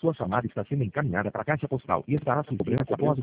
Sua chamada está sendo encaminhada para a caixa postal e estará sem cobrança após